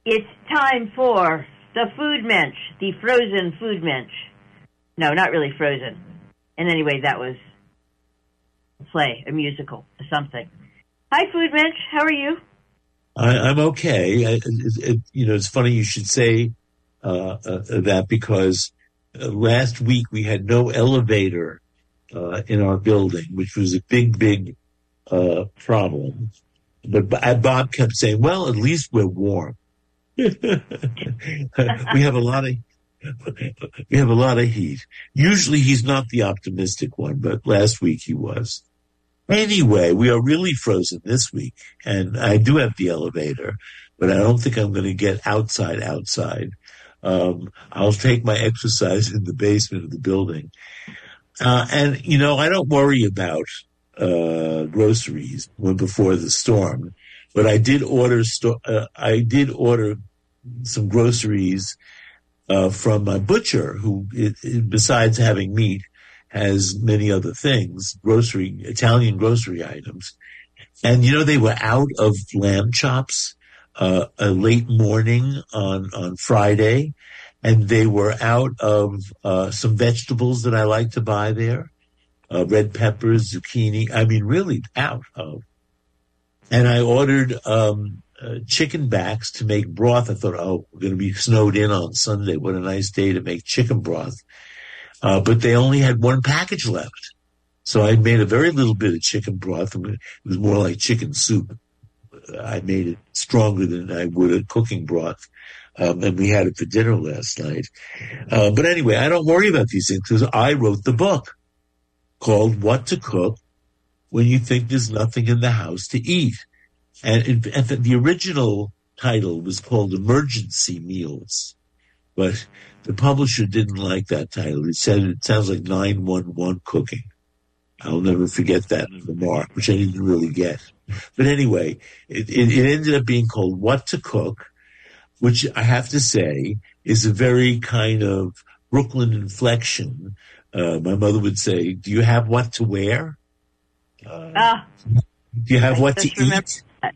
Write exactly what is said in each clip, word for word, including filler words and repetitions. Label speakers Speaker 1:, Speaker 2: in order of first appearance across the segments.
Speaker 1: It's time for the Food Mensch, the frozen Food Mensch. No, not really frozen. And anyway, that was a play, a musical, something. Hi, Food Mensch. How are you?
Speaker 2: I, I'm okay. I, it, it, you know, it's funny you should say uh, uh, that because uh, last week we had no elevator uh, in our building, which was a big, big uh, problem. But Bob kept saying, well, at least we're warm. we have a lot of we have a lot of heat. Usually he's not the optimistic one, but last week he was. Anyway, we are really frozen this week, and I do have the elevator, but I don't think I'm going to get outside outside. Um, I'll take my exercise in the basement of the building. Uh, and, you know, I don't worry about uh groceries when before the storm, but I did order sto- uh, I did order some groceries uh from my butcher, who it, it, besides having meat has many other things, grocery Italian grocery items. And you know, they were out of lamb chops uh a late morning on on Friday, and they were out of uh some vegetables that I like to buy there. Uh, red peppers, zucchini, I mean, really out of. And I ordered um, uh, chicken backs to make broth. I thought, oh, we're going to be snowed in on Sunday. What a nice day to make chicken broth. Uh, but they only had one package left. So I made a very little bit of chicken broth. I mean, it was more like chicken soup. I made it stronger than I would a cooking broth. Um, and we had it for dinner last night. Uh, but anyway, I don't worry about these things because I wrote the book called What to Cook When You Think There's Nothing in the House to Eat. And, it, and the original title was called Emergency Meals. But the publisher didn't like that title. He said it sounds like nine one one cooking. I'll never forget that remark, which I didn't really get. But anyway, it, it, it ended up being called What to Cook, which I have to say is a very kind of Brooklyn inflection. Uh, my mother would say, do you have what to wear? Uh,
Speaker 1: ah,
Speaker 2: do you have
Speaker 1: I
Speaker 2: what to eat?
Speaker 1: That.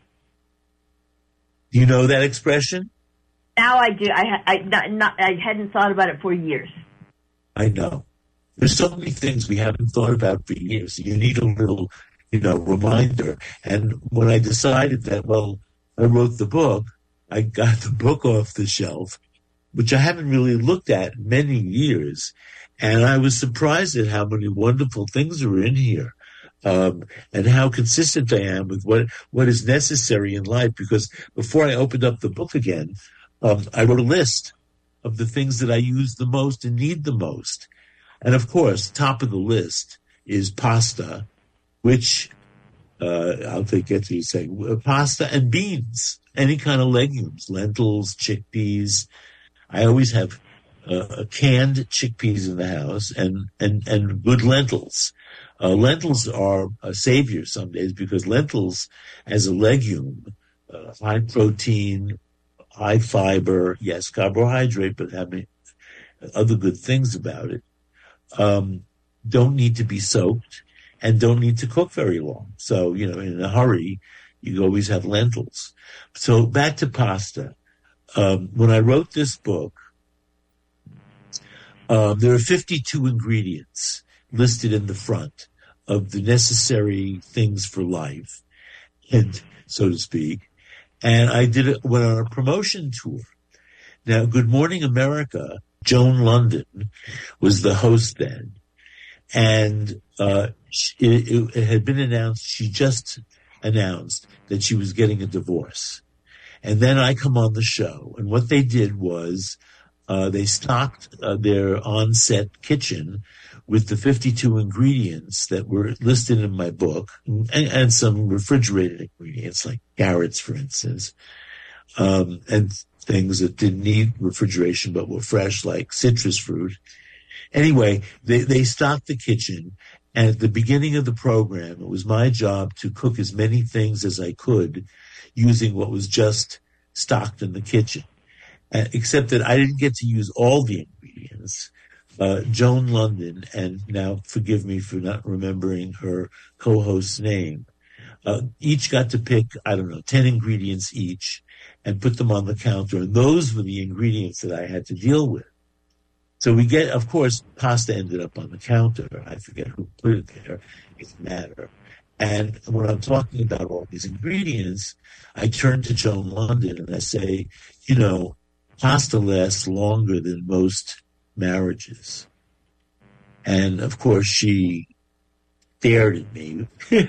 Speaker 2: Do you know that expression?
Speaker 1: Now I do. I, I, not, not, I hadn't thought about it for years.
Speaker 2: I know. There's so many things we haven't thought about for years. You need a little, you know, reminder. And when I decided that, well, I wrote the book, I got the book off the shelf, which I haven't really looked at in many years. And I was surprised at how many wonderful things are in here, um, and how consistent I am with what, what is necessary in life. Because before I opened up the book again, um, I wrote a list of the things that I use the most and need the most. And of course, top of the list is pasta, which uh, I'll take it to you saying pasta and beans, any kind of legumes, lentils, chickpeas. I always have Uh, canned chickpeas in the house and, and, and good lentils. Uh, lentils are a savior some days because lentils as a legume, uh, high protein, high fiber, yes, carbohydrate, but having other good things about it, um, don't need to be soaked and don't need to cook very long. So, you know, in a hurry, you always have lentils. So back to pasta. Um, when I wrote this book, Um, there are fifty-two ingredients listed in the front of the necessary things for life, and so to speak. And I did it, went on a promotion tour. Now, Good Morning America, Joan London was the host then, and uh, it, it had been announced. She just announced that she was getting a divorce, and then I come on the show, and what they did was. Uh, they stocked uh, their on-set kitchen with the fifty-two ingredients that were listed in my book, and, and some refrigerated ingredients like carrots, for instance, um, and things that didn't need refrigeration but were fresh, like citrus fruit. Anyway, they, they stocked the kitchen, and at the beginning of the program, it was my job to cook as many things as I could using what was just stocked in the kitchen. Uh, except that I didn't get to use all the ingredients. Uh, Joan London, and now forgive me for not remembering her co-host's name, uh, each got to pick, I don't know, ten ingredients each. and put them on the counter. And those were the ingredients that I had to deal with. So we get, of course, pasta ended up on the counter. I forget who put it there. It doesn't matter. And when I'm talking about all these ingredients, I turn to Joan London and I say, you know, pasta lasts longer than most marriages. And of course, she stared at me.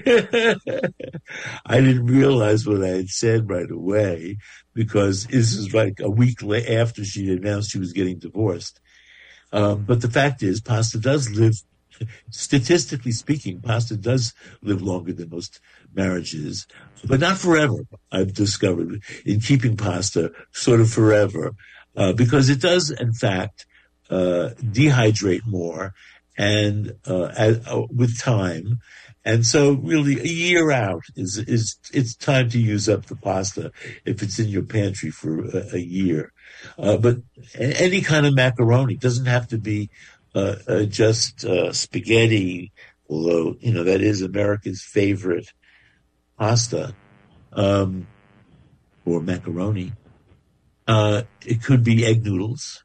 Speaker 2: I didn't realize what I had said right away, because this is like a week after she announced she was getting divorced. Um, but the fact is, pasta does live, statistically speaking, pasta does live longer than most marriages, but not forever. I've discovered in keeping pasta sort of forever, uh, because it does, in fact, uh, dehydrate more and uh, as, uh, with time. And so really a year out is, is it's time to use up the pasta if it's in your pantry for a, a year. Uh, but any kind of macaroni doesn't have to be uh, uh, just uh, spaghetti, although, you know, that is America's favorite pasta, um, or macaroni. Uh, it could be egg noodles.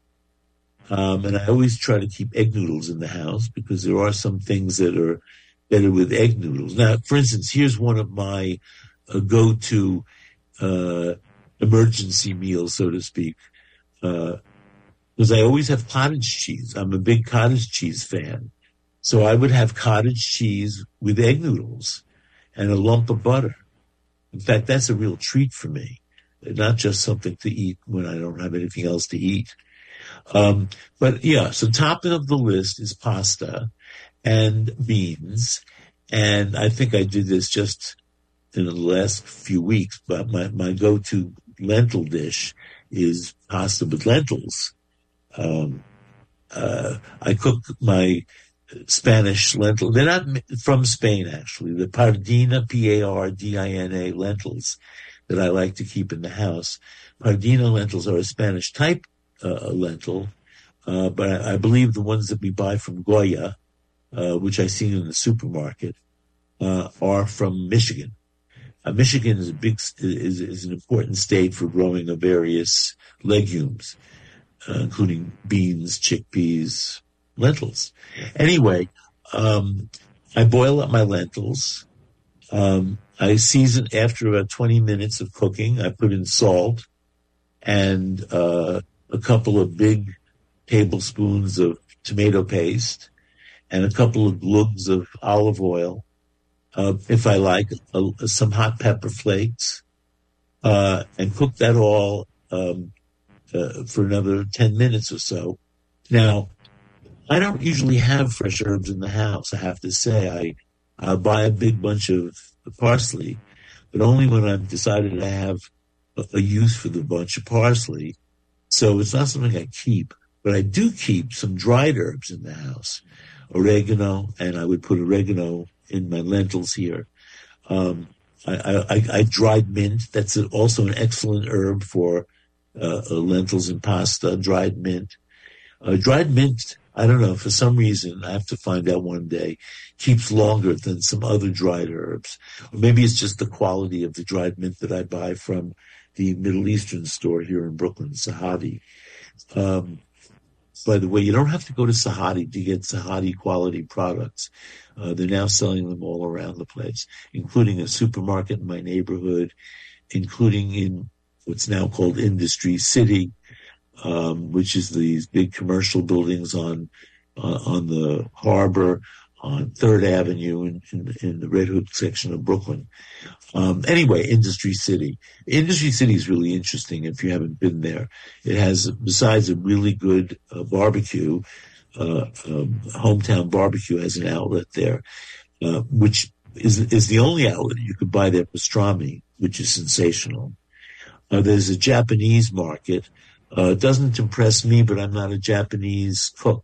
Speaker 2: Um, and I always try to keep egg noodles in the house because there are some things that are better with egg noodles. Now, for instance, here's one of my uh, go-to uh, emergency meals, so to speak, because uh, I always have cottage cheese. I'm a big cottage cheese fan. So I would have cottage cheese with egg noodles and a lump of butter. In fact, that's a real treat for me, not just something to eat when I don't have anything else to eat. Um, but yeah, so top of the list is pasta and beans. And I think I did this just in the last few weeks, but my, my go-to lentil dish is pasta with lentils. Um, uh, I cook my Spanish lentil. They're not from Spain, actually. The Pardina, P A R D I N A lentils that I like to keep in the house. Pardina lentils are a Spanish type uh, lentil, uh, but I, I believe the ones that we buy from Goya, uh, which I see in the supermarket, uh, are from Michigan. Uh, Michigan is a big is, is an important state for growing of various legumes, uh, including beans, chickpeas, lentils. Anyway, um, I boil up my lentils. Um, I season after about twenty minutes of cooking. I put in salt and uh, a couple of big tablespoons of tomato paste and a couple of glugs of olive oil. Uh, if I like, uh, some hot pepper flakes, uh, and cook that all um, uh, for another ten minutes or so. Now, I don't usually have fresh herbs in the house, I have to say. I, I'll buy a big bunch of parsley, but only when I've decided I have a, a use for the bunch of parsley. So it's not something I keep, but I do keep some dried herbs in the house, oregano, and I would put oregano in my lentils here. Um, I, I, I dried mint. That's also an excellent herb for uh, lentils and pasta, dried mint. Uh, dried mint, I don't know, for some reason, I have to find out one day, keeps longer than some other dried herbs. Or maybe it's just the quality of the dried mint that I buy from the Middle Eastern store here in Brooklyn, Sahadi. Um, by the way, you don't have to go to Sahadi to get Sahadi quality products. Uh, they're now selling them all around the place, including a supermarket in my neighborhood, including in what's now called Industry City, um, which is these big commercial buildings on uh, on the harbor, on Third Avenue in, in, in the Red Hook section of Brooklyn. Um, anyway, Industry City. Industry City is really interesting if you haven't been there. It has, besides a really good uh, barbecue, uh, um, Hometown Barbecue has an outlet there, uh, which is is the only outlet you could buy their pastrami, which is sensational. Uh, there's a Japanese market. Uh, it doesn't impress me, but I'm not a Japanese cook.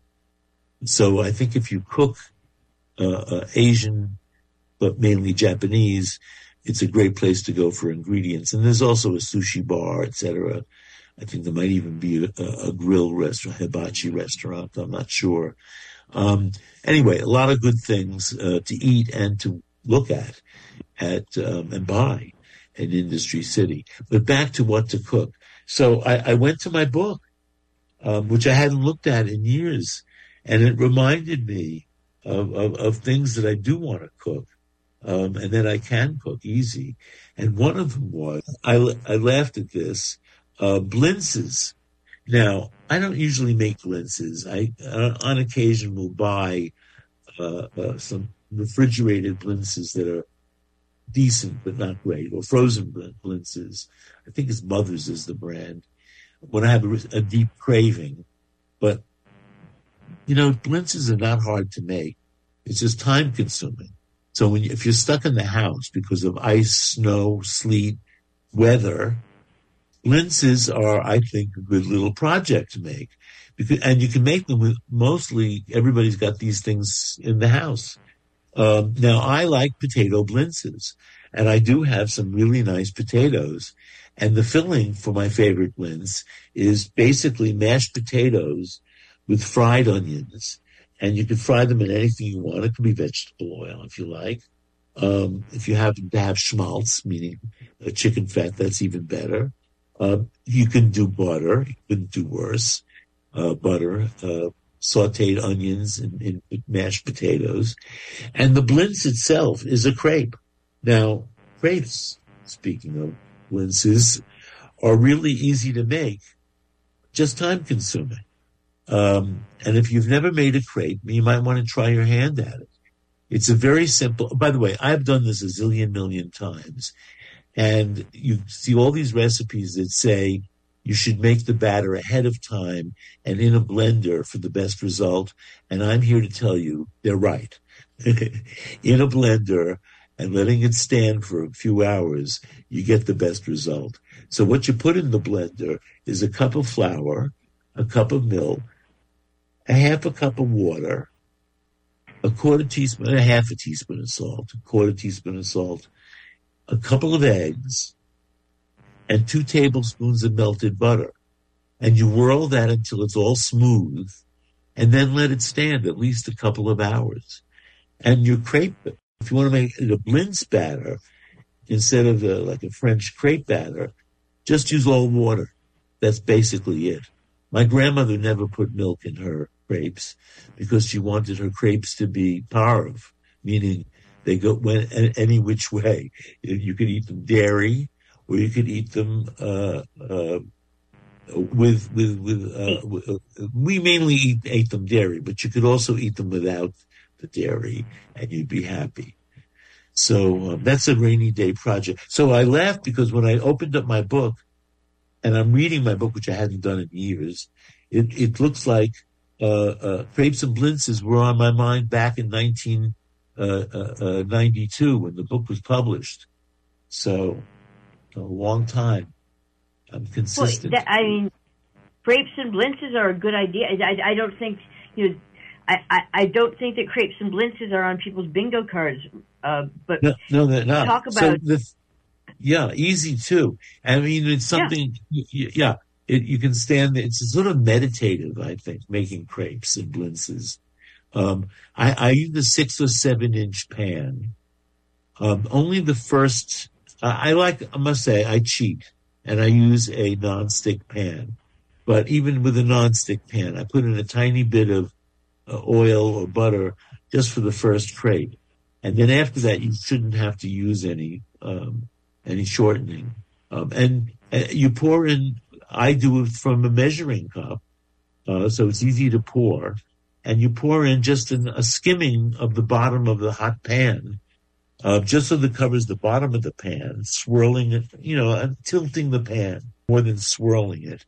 Speaker 2: So I think if you cook uh, uh, Asian, but mainly Japanese, it's a great place to go for ingredients. And there's also a sushi bar, et cetera. I think there might even be a, a grill restaurant, hibachi restaurant. I'm not sure. Um, anyway, a lot of good things uh, to eat and to look at, at um, and buy. an industry city. But back to what to cook. So I, I went to my book, um, which I hadn't looked at in years, and it reminded me of, of, of things that I do want to cook, um, and that I can cook easy. And one of them was, I, I laughed at this, uh, blintzes. Now, I don't usually make blintzes. I, uh, on occasion, will buy uh, uh, some refrigerated blintzes that are decent but not great, or frozen blintzes. I think it's Mother's is the brand. When I have a, a deep craving, but you know, blintzes are not hard to make. It's just time consuming. So when you, if you're stuck in the house because of ice, snow, sleet, weather, blintzes are, I think, a good little project to make. Because, and you can make them with mostly everybody's got these things in the house. Um, now, I like potato blintzes, and I do have some really nice potatoes. And the filling for my favorite blintz is basically mashed potatoes with fried onions. And you can fry them in anything you want. It can be vegetable oil if you like. Um, if you happen to have schmaltz, meaning uh, chicken fat, that's even better. Uh, you can do butter. You couldn't do worse. Uh, butter, uh, sauteed onions and, and mashed potatoes. And the blintz itself is a crepe. Now, crepes, speaking of blintzes, are really easy to make, just time consuming. Um, and if you've never made a crepe, you might want to try your hand at it. It's a very simple, by the way, I've done this a zillion million times. And you see all these recipes that say you should make the batter ahead of time and in a blender for the best result. And I'm here to tell you they're right. In a blender and letting it stand for a few hours, you get the best result. So what you put in the blender is a cup of flour, a cup of milk, a half a cup of water, a quarter teaspoon, a half a teaspoon of salt, a quarter teaspoon of salt, a couple of eggs, and two tablespoons of melted butter. And you whirl that until it's all smooth, and then let it stand at least a couple of hours. And your crepe, if you want to make it a blintz batter, instead of a, like a French crepe batter, just use all water. That's basically it. My grandmother never put milk in her crepes because she wanted her crepes to be parve, meaning they go went any which way. You could eat them dairy, or you could eat them uh, uh, with with with. Uh, with uh, we mainly eat, ate them dairy, but you could also eat them without the dairy, and you'd be happy. So um, that's a rainy day project. So I laughed because when I opened up my book, and I'm reading my book, which I hadn't done in years, it, it looks like uh, uh, crepes and blintzes were on my mind back in nineteen ninety-two when the book was published. So a long time. I'm consistent.
Speaker 1: Well, that, I mean, crepes and blintzes are a good idea. I, I don't think you know. I, I, I don't think that crepes and blintzes are on people's bingo cards. Uh, but
Speaker 2: no, no, they're not.
Speaker 1: Talk about
Speaker 2: so the, yeah, easy too. I mean, it's something. Yeah, yeah it, you can stand. It's sort of meditative, I think, making crepes and blintzes. Um, I, I use a six or seven inch pan. Um, only the first. I, I like. I must say, I cheat and I use a nonstick pan. But even with a nonstick pan, I put in a tiny bit of uh, oil or butter just for the first crepe, and then after that, you shouldn't have to use any um, any shortening. Um, and uh, you pour in. I do it from a measuring cup, uh, so it's easy to pour. And you pour in just an, a skimming of the bottom of the hot pan, uh, just so that covers the bottom of the pan, swirling it, you know, and tilting the pan more than swirling it.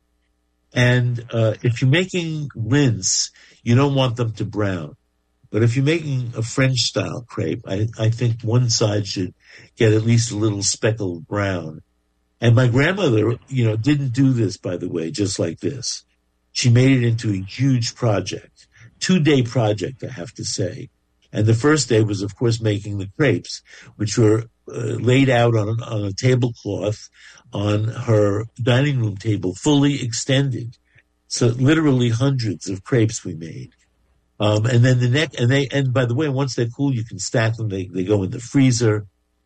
Speaker 2: And uh, if you're making blintz, you don't want them to brown. But if you're making a French-style crepe, I, I think one side should get at least a little speckled brown. And my grandmother, you know, didn't do this, by the way, just like this. She made it into a huge project. Two-day project, I have to say. And the first day was, of course, making the crepes, which were uh, laid out on, on a tablecloth on her dining room table, fully extended. So literally hundreds of crepes we made. Um, and then the next, and they, and by the way, once they're cool, you can stack them. They, they go in the freezer.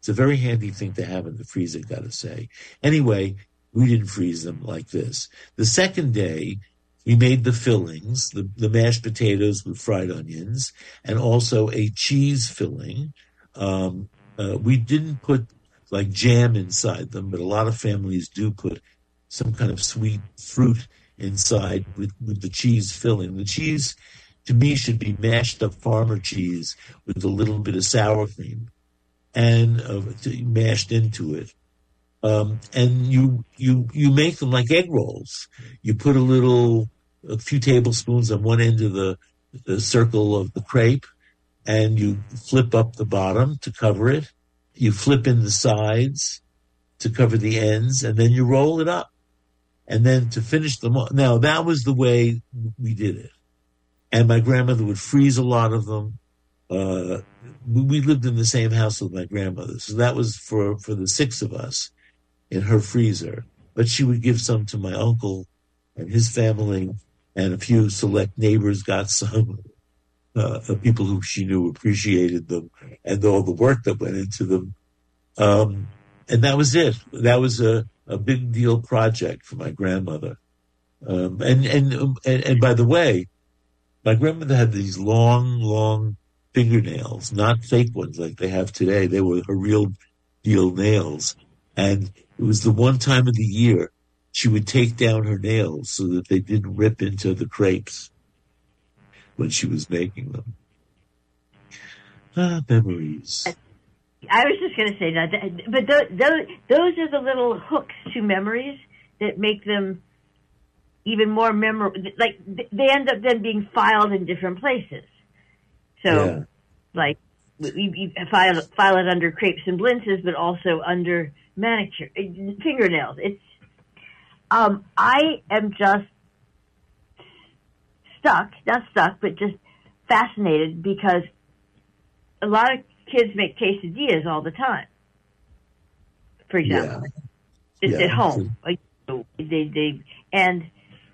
Speaker 2: It's a very handy thing to have in the freezer, got to say. Anyway, we didn't freeze them like this. The second day, we made the fillings, the, the mashed potatoes with fried onions, and also a cheese filling. Um, uh, we didn't put like jam inside them, but a lot of families do put some kind of sweet fruit inside with, with the cheese filling. The cheese, to me, should be mashed up farmer cheese with a little bit of sour cream and uh, mashed into it. Um, and you, you, you make them like egg rolls. You put a little, a few tablespoons on one end of the, the circle of the crepe, and you flip up the bottom to cover it. You flip in the sides to cover the ends, and then you roll it up. And then to finish them off. Now, that was the way we did it. And my grandmother would freeze a lot of them. Uh, we lived in the same house with my grandmother. So that was for, for the six of us in her freezer. But she would give some to my uncle and his family, and a few select neighbors got some. Uh, people who she knew appreciated them and all the work that went into them. Um, and that was it. That was a, a big deal project for my grandmother. Um, and, and, and, and by the way, my grandmother had these long, long fingernails, not fake ones like they have today. They were her real deal nails. And it was the one time of the year she would take down her nails so that they didn't rip into the crepes when she was making them. Ah, memories.
Speaker 1: I was just going to say that, but those, those, those are the little hooks to memories that make them even more memorable. Like, they end up then being filed in different places. So, yeah. like, you, you file, file it under crepes and blintzes, but also under manicure, fingernails. It's, um, I am just stuck, not stuck, but just fascinated because a lot of kids make quesadillas all the time, for example. Yeah. It's yeah. at home. Like, they, they, and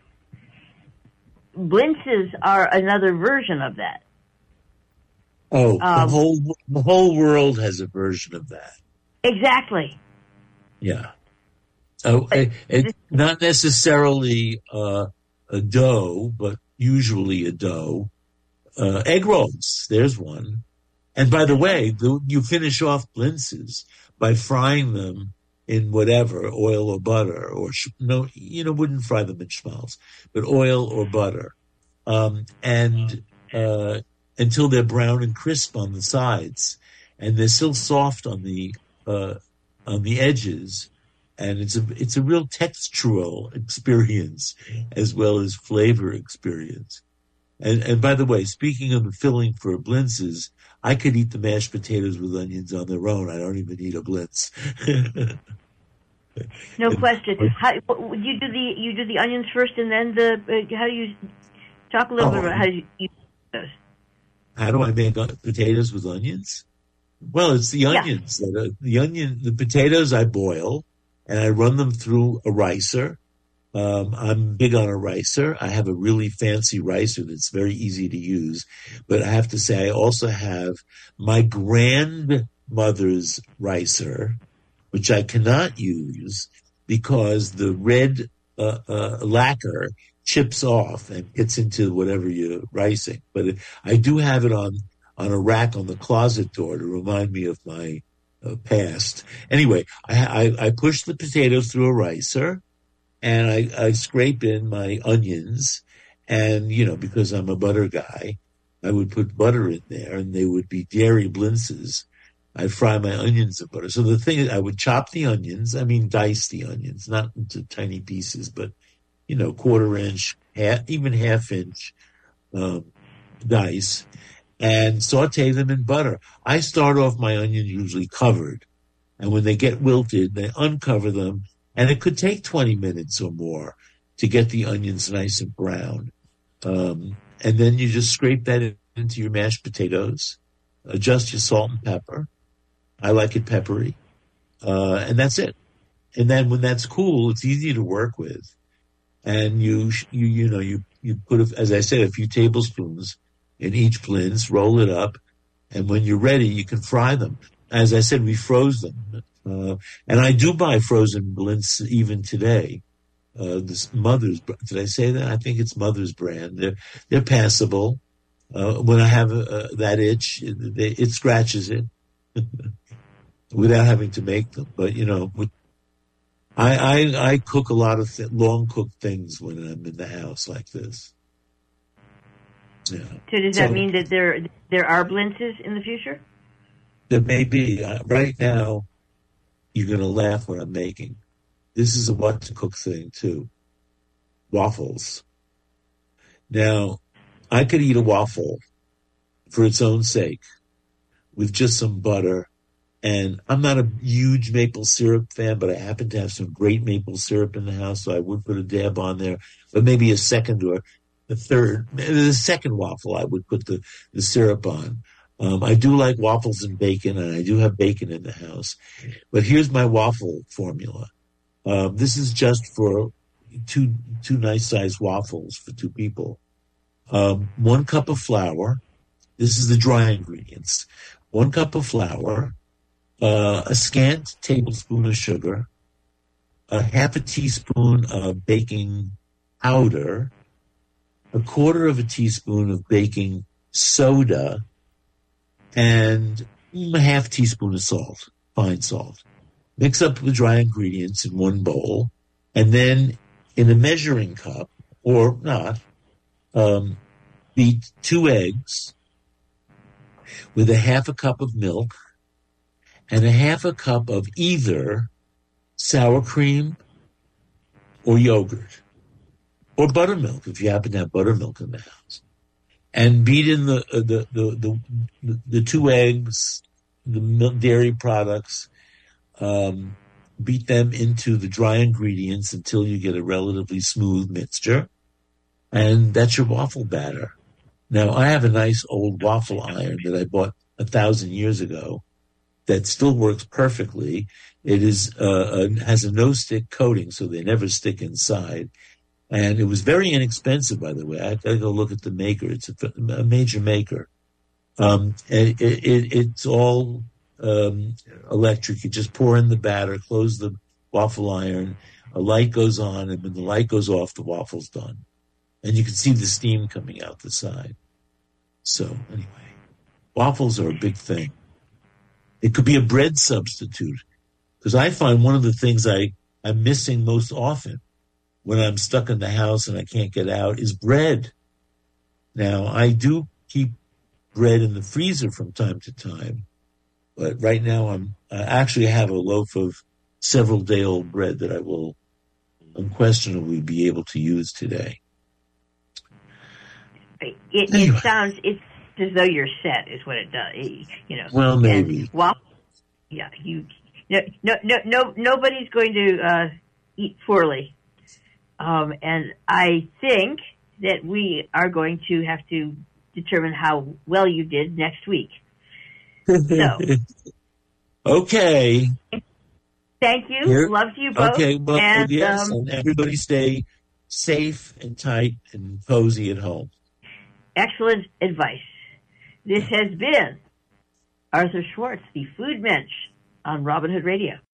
Speaker 1: blintzes are another version of that.
Speaker 2: Oh,
Speaker 1: um,
Speaker 2: the whole the whole world has a version of that.
Speaker 1: Exactly.
Speaker 2: Yeah. Oh, it, it, not necessarily uh, a dough, but usually a dough. Uh, egg rolls, there's one. And by the way, the, you finish off blintzes by frying them in whatever, oil or butter, or no, you know, wouldn't fry them in schmaltz, but oil or butter, um, and uh, until they're brown and crisp on the sides, and they're still soft on the uh, on the edges, and it's a it's a real textural experience as well as flavor experience. And and by the way, speaking of the filling for blintzes, I could eat the mashed potatoes with onions on their own. I don't even need a blintz.
Speaker 1: No question. How you do the you do the onions first, and then the uh, how do you talk a little oh, bit about how you eat those?
Speaker 2: How do I make potatoes with onions? Well, it's the onions. Yeah. That are, the onion, the potatoes I boil, and I run them through a ricer. Um, I'm big on a ricer. I have a really fancy ricer that's very easy to use. But I have to say, I also have my grandmother's ricer, which I cannot use because the red uh, uh, lacquer chips off and gets into whatever you're ricing. But it, I do have it on, on a rack on the closet door to remind me of my uh, past. Anyway, I, I, I push the potatoes through a ricer. And I, I scrape in my onions, and, you know, because I'm a butter guy, I would put butter in there, and they would be dairy blintzes. I'd fry my onions in butter. So the thing is, I would chop the onions, I mean dice the onions, not into tiny pieces, but, you know, quarter inch, half, even half inch um, dice, and saute them in butter. I start off my onions usually covered, and when they get wilted, they uncover them. And it could take twenty minutes or more to get the onions nice and brown. Um, and then you just scrape that in, into your mashed potatoes, adjust your salt and pepper. I like it peppery. Uh, and that's it. And then when that's cool, it's easy to work with. And you, you, you know, you, you put, a, as I said, a few tablespoons in each blintz, roll it up. And when you're ready, you can fry them. as I said, we froze them. Uh, and I do buy frozen Blints even today. Uh, this Mother's, did I say that? I think it's Mother's brand. They're, they're passable. Uh, when I have uh, that itch, it, they, it scratches it without having to make them. But, you know, with, I, I, I cook a lot of th- long cooked things when I'm in the house like this. Yeah.
Speaker 1: So does that so, mean that there there are blintzes in the future?
Speaker 2: There may be. Uh, right now, you're going to laugh what I'm making. This is a what to cook thing too. Waffles. Now, I could eat a waffle for its own sake with just some butter. And I'm not a huge maple syrup fan, but I happen to have some great maple syrup in the house, so I would put a dab on there. But maybe a second or a third, the second waffle, I would put the, the syrup on. Um, I do like waffles and bacon, and I do have bacon in the house. But here's my waffle formula. Um, this is just for two two nice-sized waffles for two people. Um, one cup of flour. This is the dry ingredients. One cup of flour. Uh, a scant tablespoon of sugar, a half a teaspoon of baking powder, a quarter of a teaspoon of baking soda, and a half teaspoon of salt, fine salt. Mix up the dry ingredients in one bowl, and then in a measuring cup, or not, um, beat two eggs with a half a cup of milk, and a half a cup of either sour cream or yogurt or buttermilk, if you happen to have buttermilk in the house. And beat in the uh, the, the the the two eggs, the milk, dairy products, um, beat them into the dry ingredients until you get a relatively smooth mixture. And that's your waffle batter. Now, I have a nice old waffle iron that I bought a thousand years ago that still works perfectly. It is uh, a, has a no-stick coating, so they never stick inside. And it was very inexpensive, by the way. I got to go look at the maker. It's a, a major maker. Um, and it, it, it's all um, electric. You just pour in the batter, close the waffle iron, a light goes on, and when the light goes off, the waffle's done. And you can see the steam coming out the side. So anyway, waffles are a big thing. It could be a bread substitute, because I find one of the things I, I'm missing most often when I'm stuck in the house and I can't get out is bread. Now, I do keep bread in the freezer from time to time, but right now I'm, I actually have a loaf of several day old bread that I will unquestionably be able to use today.
Speaker 1: It, anyway. It sounds, it's as though you're set, is what it does. It, you know.
Speaker 2: Well, maybe.
Speaker 1: Well, yeah, you. No, no, no, no. Nobody's going to uh, eat poorly, um, and I think that we are going to have to determine how well you did next week. So,
Speaker 2: okay.
Speaker 1: Thank you.
Speaker 2: Here.
Speaker 1: Love to you both.
Speaker 2: Okay. Well,
Speaker 1: and,
Speaker 2: yes,
Speaker 1: um,
Speaker 2: and everybody stay safe and tight and cozy at home.
Speaker 1: Excellent advice. This has been Arthur Schwartz, the Food Mensch, on Robin Hood Radio.